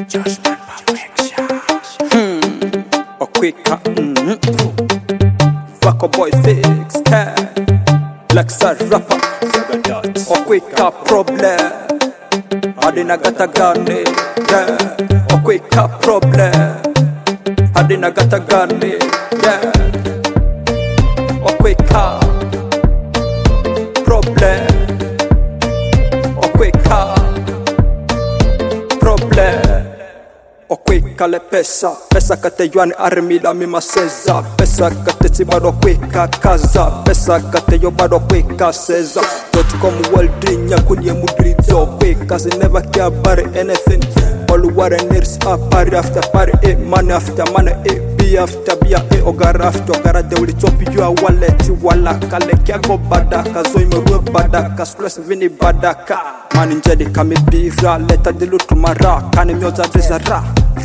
Judgment Perfection. A quicker, Vaco Boy Fix, Lexa Rapper, a quicker problem. Adina gata gane, a quicker problem. Adina gata gane, a quicker problem. A quicker problem. Okweka le pesa kate yuani armila mima seza. Pesa kate tibado kweka kaza. Pesa kate yo bado kweka seza. .com worlding kunye mudrizo kweka. They never care about anything. All what I need is a party after party, money after money, be after be, ogar after ogar. They will chop you a wallet, walaka lekia go badaka, zoi meru badaka, stress vini badaka. Mani njedi kami bira, leta dilu tumara, kani myoza vizara.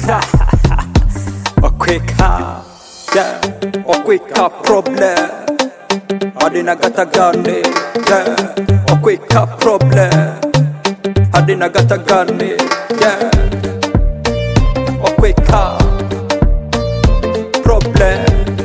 Okweka, yeah, okweka problem. Adina gata gane, yeah, okweka problem. Adina gata gane, yeah. Okweka problem.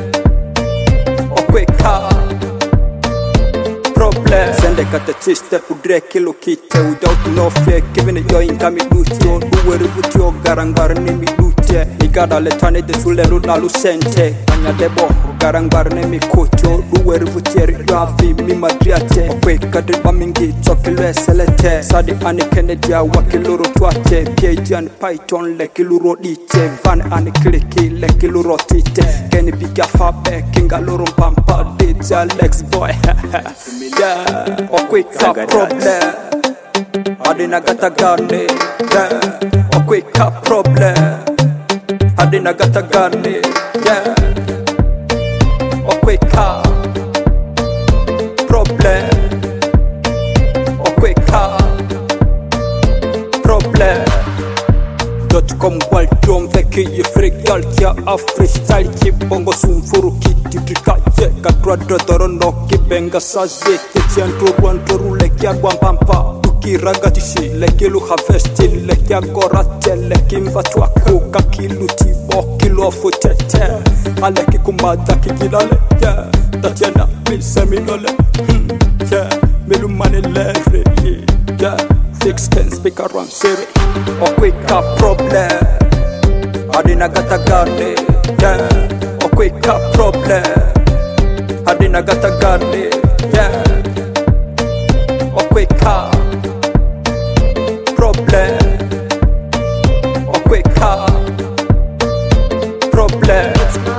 Okweka problem. Sende kate twiste pudre kilo kite without no fear, giving it your income dutio. Uweri vutio garangbar nimi dutye. Nigada letane de sule runa lucente. Anya debo garangbar nimi kocho. Uweri vutieri yavi mi madriate. Okweka driba mingi chokilwe selete. Sadi ani Kennedy wakiluro twate. PhD and Python lekiluro dite. Van ani kliki lekiluro tite. Kenny biga fabe kinga luro pampa dite. Alex boy. Yeah, okweka problem. Adina gata gane, yeah. Okweka problem. Adina gata gane, yeah. Okweka problem. Okweka problem. .com waltom veki ye fregal kia a freestyle ki bongo sumfuru ki titrika ye katwa dodoro no ki benga saze te tiantro wantoru le kia guampampa uki ragatisi le kilu harvesti le kia gorate le kimvatwa kuka kiluti bo kilo futete ale ki kumada ki gilale yeah tatiana mi seminole yeah melumane lere yeah Six can speak around Siri. Okweka problem. Adina gata gane, yeah. Okweka problem. Adina gata gane, yeah. Okweka problem. Okweka problem.